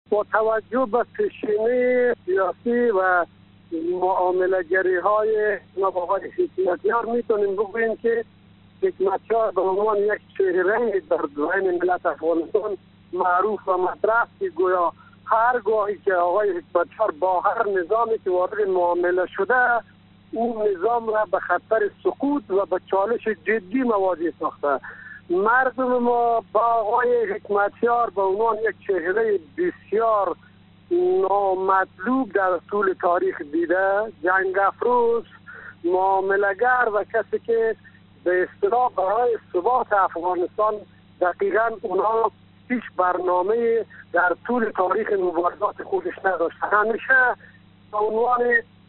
با توجه به پیشینه سیاسی و معامله‌گری های جناب آقای حکمتیار میتونیم بگوییم که حکمتیار به عنوان یک چهره در بین ملت افغانستان معروف و مطرح که گویا هرگاهی که آقای حکمتیار با هر نظامی که وارد معامله شده اون نظام را به خطر سقوط و به چالش جدی مواجه ساخته. مردم ما با آقای حکمتیار به عنوان یک چهره بسیار نامطلوب در طول تاریخ دیده، جنگ افروز، معامله‌گر و کسی که به اصطلاح برای ثبات افغانستان دقیقاً اونا هیچ برنامه در طول تاریخ مبارزات خودش نداشت. همیشه به عنوان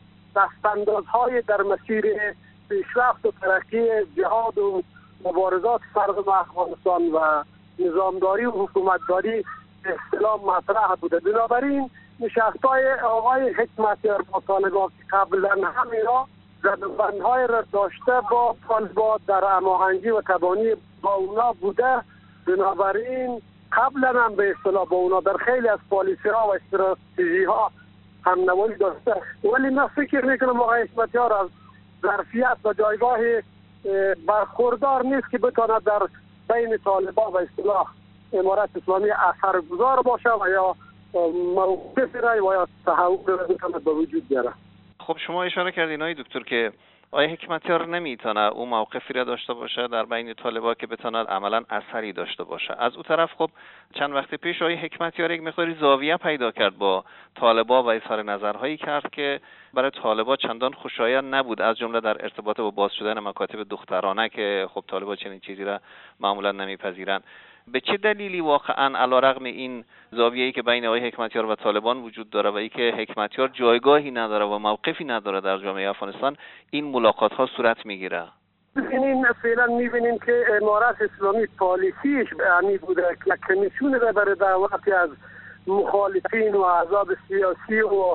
دستاندازهای در مسیر پیشرفت و ترقی جهاد و مبارزات مردم افغانستان و نظامداری و حکومتداری به اصطلاح مطرح بوده. بنابراین نشست‌های آقای حکمتیار با طالبان که قبلا هم اینا زدبندهای را داشته با طالبان در هماهنگی و تبانی با اونا بوده، بنابراین قبلا هم به اصطلاح با اونا در خیلی از پالیسی ها و استراتژی ها هم نمایی داشته. ولی من فکر میکنم آقای حکمتیار از ظرفیت و جایگاه برخوردار نیست که بتواند در بین طالبان و اصطلاح امارت اسلامی اثرگذار باشه و یا موقف رای و یا تحول را بتواند به وجود بیاره. خب شما اشاره کردین آقای دکتر که آقای حکمتیار نمیتونه اون موقفی را داشته باشه در بین طالبان که بتواند عملا اثری داشته باشه. از اون طرف خب چند وقت پیش آقای حکمتیار یک مقداری زاویه پیدا کرد با طالبان و اظهار نظرهایی کرد که برای طالبان چندان خوشایند نبود، از جمله در ارتباط با باز شدن مکاتب دخترانه که خب طالبان چنین چیزی را معمولا نمیپذیرند. به چه دلیلی واقعا علیرغم این زاویه‌ای که بین آقای حکمتیار و طالبان وجود داره و اینکه حکمتیار جایگاهی نداره و موقفی نداره در جامعه افغانستان این ملاقات‌ها صورت میگیره؟ این فعلا می‌بینیم که امارت اسلامی پالیسیش به بوده که کمیسیون را برای دعوت از مخالفین و احزاب سیاسی و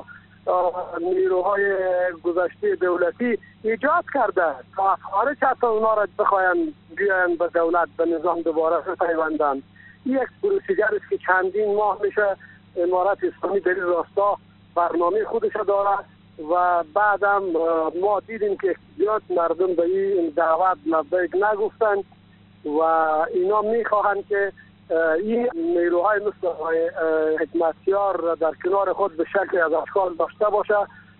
نیروهای گذشته دولتی ایجاد کرده تا خارج حتی اونا را بخواین بیاین به دولت به نظام دوباره پیوندن. یک پروسیجر است که چندین ماه میشه امارت اسلامی در این راستا برنامه خودش داره و بعدم ما دیدیم که زیاد مردم به این دعوت لبیک نگفتن و اینا میخواهند که این نیروهای مثل حکمتیار در کنار خود به شکل از اشکال داشته باشه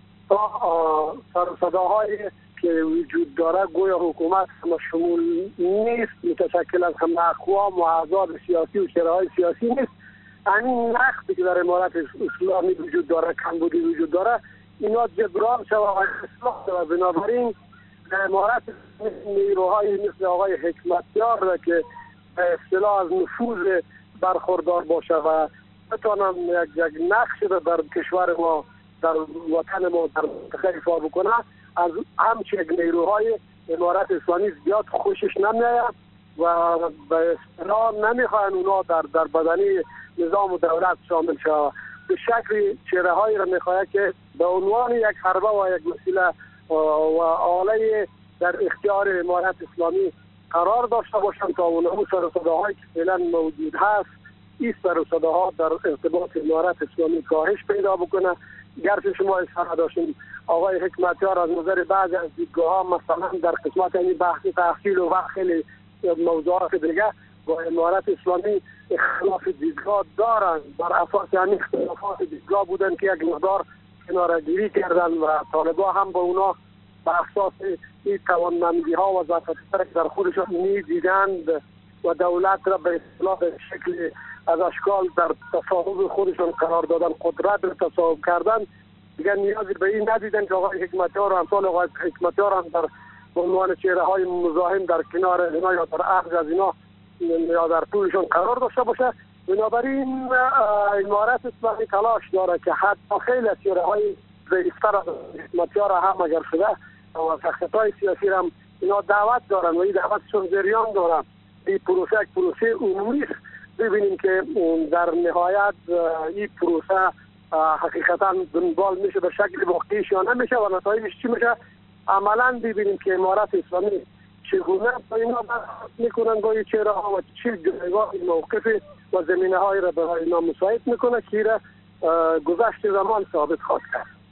تا سر صداهایی که وجود داره گویا حکومت هم شمول نیست، متشکل از هم اقوام و احزاب سیاسی و چهره‌های سیاسی نیست. همین نقصی که در امارت اسلامی وجود داره، کمبودی وجود داره، اینا جبران شود و اصلاح شود. بنابراین امارت نیروهای مثل آقای حکمتیار که به اصطلاح از نفوذ برخوردار باشه و بتونم یک نقش رو در کشور ما، در وطن ما در منطقه ایفا بکنه، از همچه نیروهای امارت اسلامی زیاد خوشش نمیاد و به اصطلاح نمیخواین اونا در بدنی نظام و دولت شامل شود. به شکل چهره هایی را میخواهد که به عنوان یک حربه و یک وسیله و آله در اختیار امارت اسلامی قرار داشته باشند تا اون سر و صداهایی که فعلا موجود هست این سر و صداها در ارتباط امارت اسلامی کاهش پیدا بکنه. گرچه شما اشاره داشتین آقای حکمتیار از نظر بعضی از دیدگاه ها مثلا در قسمت این بحث تحصیل و خیلی موضوعات دیگه با امارت اسلامی اختلاف دیدگاه دارن، بر اساس همین اختلافات دیدگاه بودن که یک مقدار کناره‌گیری کردن و طالبان هم با اونا بر اساس این توانمندی ها و ظرفیت‌هایی در خودشون می‌دیدند و دولت را به اصطلاح شکل از اشکال در تصاحب خودشون قرار دادن، قدرت را تصاحب کردن، دیگه نیازی به این ندیدن که آقای حکمتیار و امثال آقای حکمتیار هم در عنوان چهره‌های مزاحم در کنار اینا یا در عرض از اینا یا در طولشون قرار داشته باشه. بنابراین امارت اسلامی تلاش داره که حتی خیلی از چهره‌های ضعیف‌تر از حکمتیار هم اگر شده و شخصیت‌های سیاسی هم اینا دعوت دارن و این دعوتشون جریان دارن. این پروسه عمومی است. ببینیم که در نهایت این پروسه حقیقتا دنبال میشه به شکل واقعیش یا نمیشه و نتایجش چی میشه. عملا ببینیم که امارت اسلامی چگونه با اینا برخورد میکنن با چهره ها و چه جایگاه موقف و زمینه های را برای اینا مساعد میکنه که را گذشت زمان ثابت خواهد کرد.